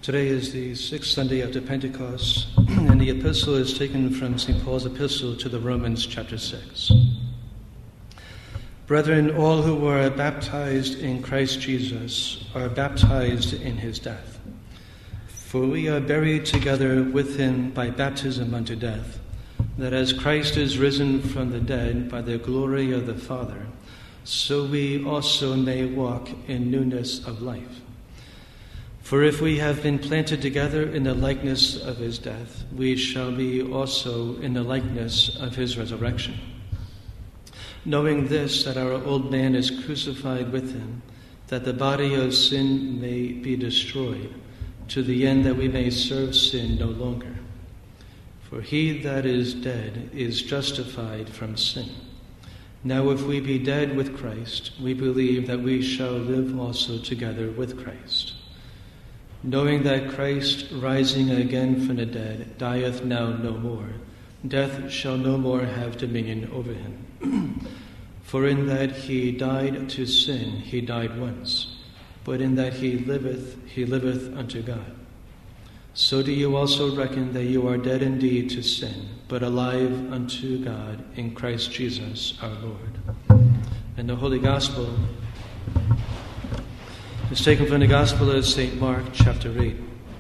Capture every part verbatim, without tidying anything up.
Today is the sixth Sunday after Pentecost, and the epistle is taken from Saint Paul's epistle to the Romans, chapter six. Brethren, all who were baptized in Christ Jesus are baptized in his death. For we are buried together with him by baptism unto death, that as Christ is risen from the dead by the glory of the Father, so we also may walk in newness of life. For if we have been planted together in the likeness of his death, we shall be also in the likeness of his resurrection. Knowing this, that our old man is crucified with him, that the body of sin may be destroyed, to the end that we may serve sin no longer. For he that is dead is justified from sin. Now if we be dead with Christ, we believe that we shall live also together with Christ. Knowing that Christ, rising again from the dead, dieth now no more, death shall no more have dominion over him. For in that he died to sin, he died once, but in that he liveth, he liveth unto God. So do you also reckon that you are dead indeed to sin, but alive unto God in Christ Jesus our Lord. And the Holy Gospel is taken from the Gospel of Saint Mark, chapter eight.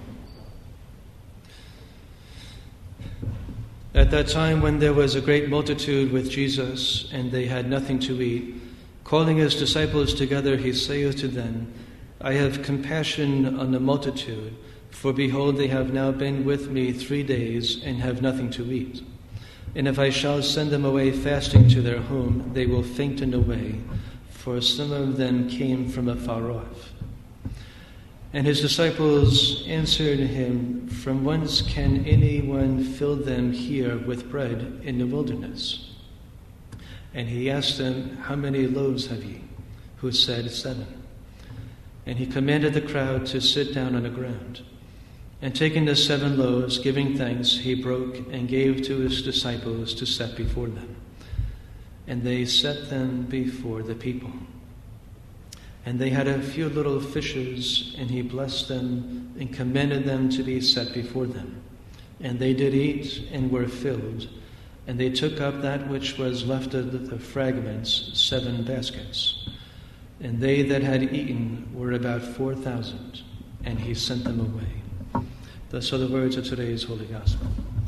At that time, when there was a great multitude with Jesus, and they had nothing to eat, calling his disciples together, he saith to them, I have compassion on the multitude, for behold, they have now been with me three days, and have nothing to eat. And if I shall send them away fasting to their home, they will faint in the way, for some of them came from afar off. And his disciples answered him, From whence can anyone fill them here with bread in the wilderness? And he asked them, How many loaves have ye? Who said, Seven. And he commanded the crowd to sit down on the ground. And taking the seven loaves, giving thanks, he broke and gave to his disciples to set before them. And they set them before the people. And they had a few little fishes, and he blessed them and commanded them to be set before them. And they did eat and were filled, and they took up that which was left of the fragments, seven baskets. And they that had eaten were about four thousand, and he sent them away. Thus are the words of today's Holy Gospel.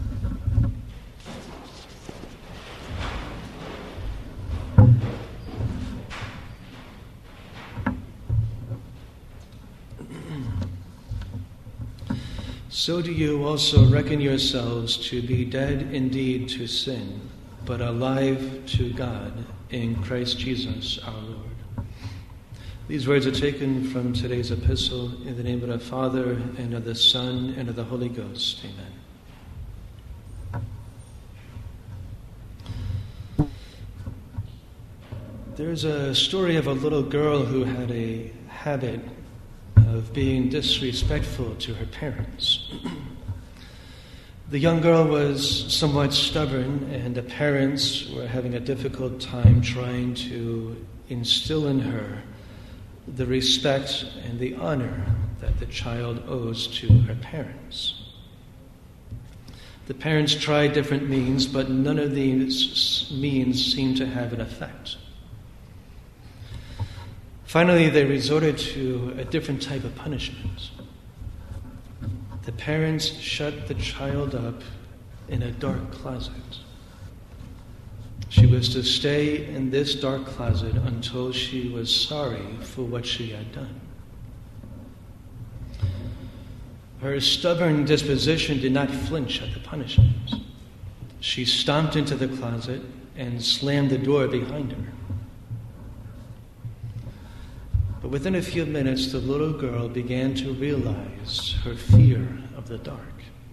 So do you also reckon yourselves to be dead indeed to sin, but alive to God in Christ Jesus our Lord. These words are taken from today's epistle in the name of the Father, and of the Son, and of the Holy Ghost. Amen. There's a story of a little girl who had a habit of being disrespectful to her parents. The young girl was somewhat stubborn, and the parents were having a difficult time trying to instill in her the respect and the honor that the child owes to her parents. The parents tried different means, but none of these means seemed to have an effect. Finally, they resorted to a different type of punishment. The parents shut the child up in a dark closet. She was to stay in this dark closet until she was sorry for what she had done. Her stubborn disposition did not flinch at the punishment. She stomped into the closet and slammed the door behind her. But within a few minutes, the little girl began to realize her fear of the dark.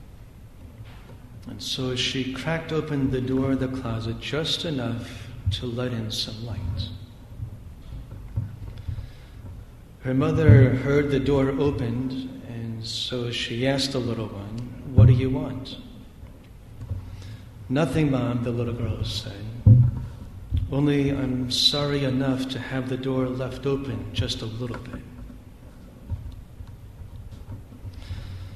And so she cracked open the door of the closet just enough to let in some light. Her mother heard the door opened, and so she asked the little one, What do you want? Nothing, Mom, the little girl said. Only I'm sorry enough to have the door left open just a little bit.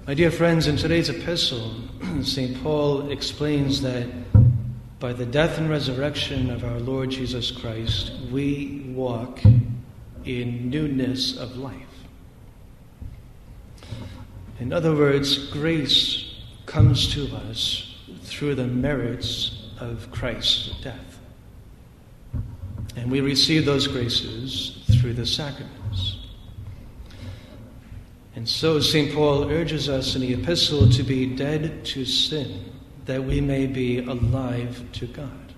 My dear friends, in today's epistle, Saint Paul explains that by the death and resurrection of our Lord Jesus Christ, we walk in newness of life. In other words, grace comes to us through the merits of Christ's death. And we receive those graces through the sacraments. And so Saint Paul urges us in the epistle to be dead to sin, that we may be alive to God.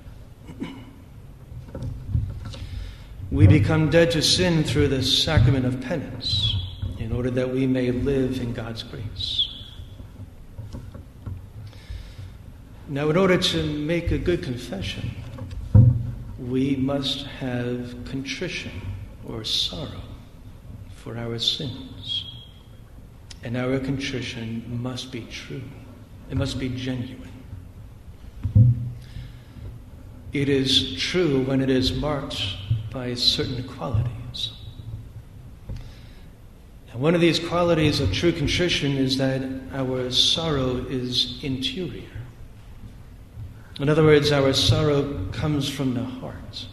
We become dead to sin through the sacrament of penance, in order that we may live in God's grace. Now, in order to make a good confession, we must have contrition or sorrow for our sins. And our contrition must be true. It must be genuine. It is true when it is marked by certain qualities. And one of these qualities of true contrition is that our sorrow is interior. In other words, our sorrow comes from the heart.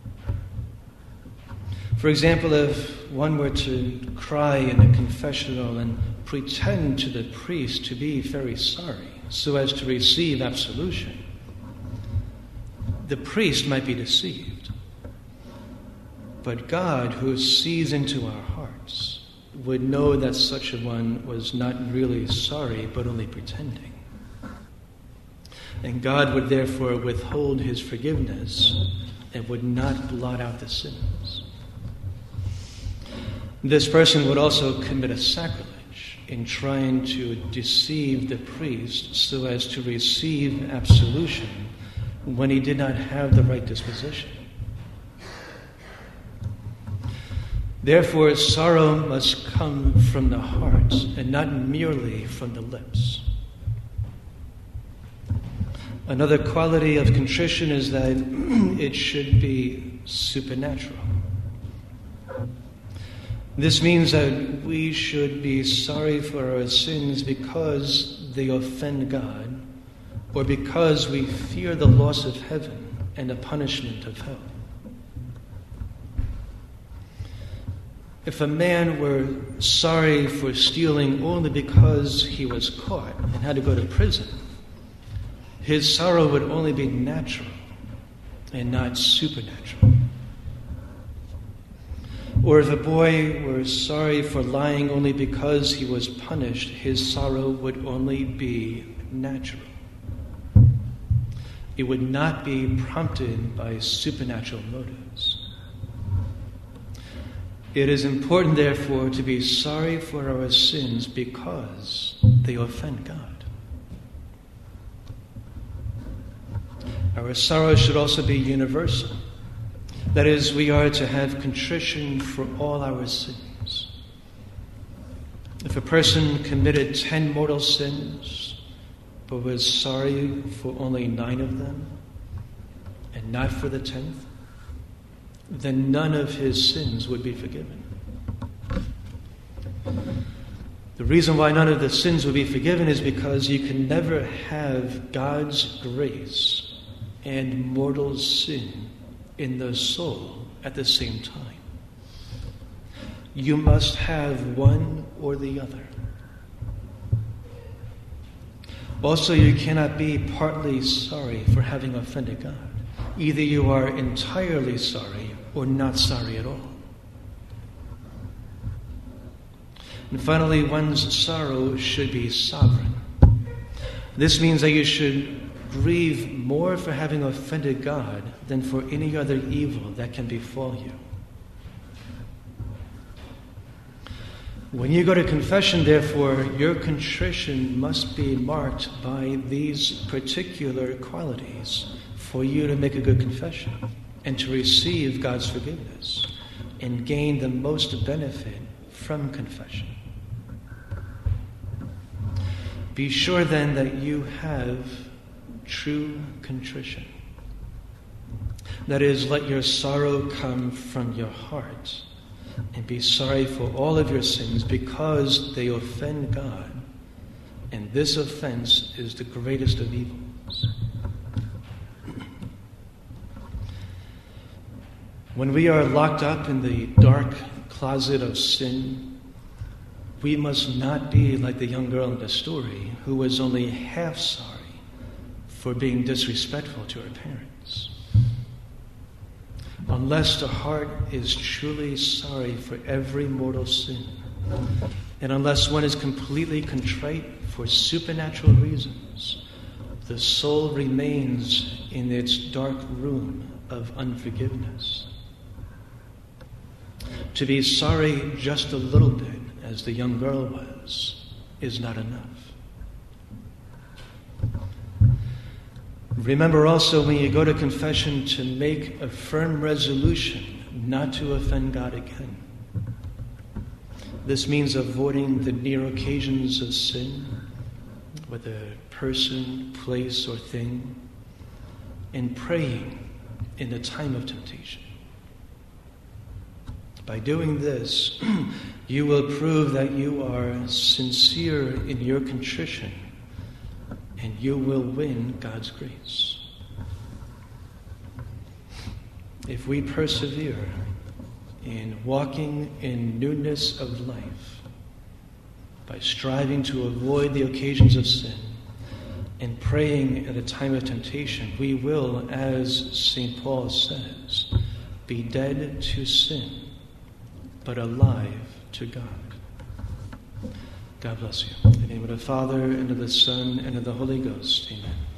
For example, if one were to cry in a confessional and pretend to the priest to be very sorry so as to receive absolution, the priest might be deceived. But God, who sees into our hearts, would know that such a one was not really sorry, but only pretending. And God would therefore withhold his forgiveness and would not blot out the sins. This person would also commit a sacrilege in trying to deceive the priest so as to receive absolution when he did not have the right disposition. Therefore, sorrow must come from the heart and not merely from the lips. Another quality of contrition is that it should be supernatural. This means that we should be sorry for our sins because they offend God, or because we fear the loss of heaven and the punishment of hell. If a man were sorry for stealing only because he was caught and had to go to prison, his sorrow would only be natural and not supernatural. Or if a boy were sorry for lying only because he was punished, his sorrow would only be natural. It would not be prompted by supernatural motives. It is important, therefore, to be sorry for our sins because they offend God. Our sorrow should also be universal. That is, we are to have contrition for all our sins. If a person committed ten mortal sins, but was sorry for only nine of them, and not for the tenth, then none of his sins would be forgiven. The reason why none of the sins would be forgiven is because you can never have God's grace and mortal sin in the soul at the same time. You must have one or the other. Also, you cannot be partly sorry for having offended God. Either you are entirely sorry or not sorry at all. And finally, one's sorrow should be sovereign. This means that you should grieve more for having offended God than for any other evil that can befall you. When you go to confession, therefore, your contrition must be marked by these particular qualities for you to make a good confession and to receive God's forgiveness and gain the most benefit from confession. Be sure then that you have true contrition. That is, let your sorrow come from your heart and be sorry for all of your sins because they offend God And this offense is the greatest of evils. When we are locked up in the dark closet of sin, we must not be like the young girl in the story who was only half sorry for being disrespectful to her parents. Unless the heart is truly sorry for every mortal sin, and unless one is completely contrite for supernatural reasons, the soul remains in its dark room of unforgiveness. To be sorry just a little bit, as the young girl was, is not enough. Remember also when you go to confession to make a firm resolution not to offend God again. This means avoiding the near occasions of sin, whether person, place, or thing, and praying in the time of temptation. By doing this, you will prove that you are sincere in your contrition, and you will win God's grace. If we persevere in walking in newness of life, by striving to avoid the occasions of sin, and praying at a time of temptation, we will, as Saint Paul says, be dead to sin, but alive to God. God bless you. In the name of the Father, and of the Son, and of the Holy Ghost. Amen.